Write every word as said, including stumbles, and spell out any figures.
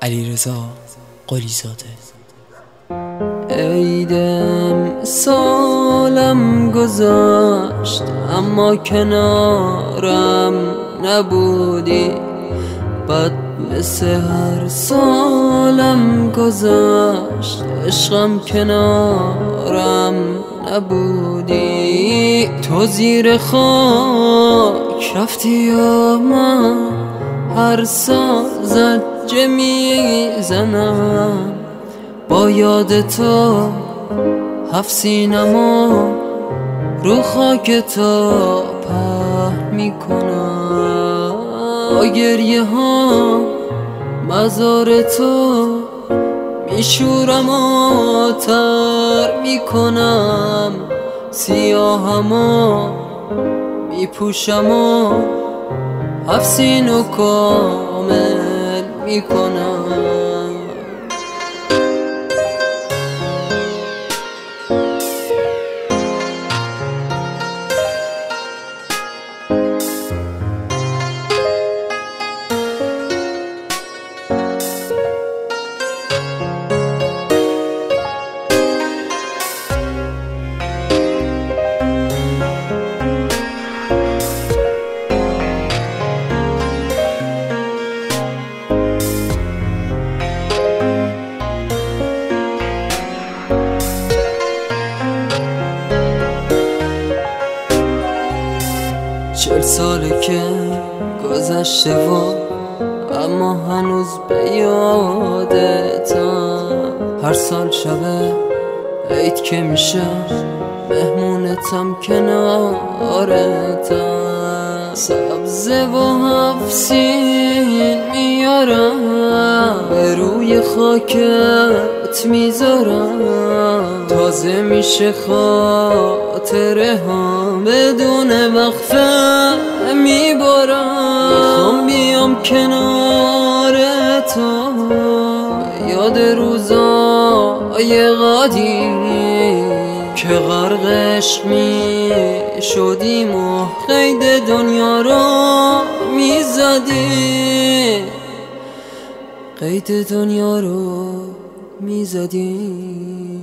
علیرضا قلی‌زاده. عیدم سالم گذشت اما کنارم نبودی، بد مثل هر سالم گذشت عشقم کنارم نبودی. تو زیر خاک رفتی یا من هر سال زجه میزنم، با یاد تو هفت سینما رو خاک تو پهن میکنم. با گریه ها مزار تو میشورم و تر میکنم، سیاهمو میپوشم و هفت سینو کامل میکنم. چهل ساله که گذشته و اما هنوز به یادتم. هر سال شبه عید که میشه مهمونتم کنارتم. سبزه و هفت سین میارم به روی خاکت میذارم، تازه میشه خاطره هم بدون وقفه میبارم. میخوام بیام کنار تو یاد روزای قدیم که غرق عشق می شدیم و قید دنیا رو میزدیم، قید دنیا رو میزدیم.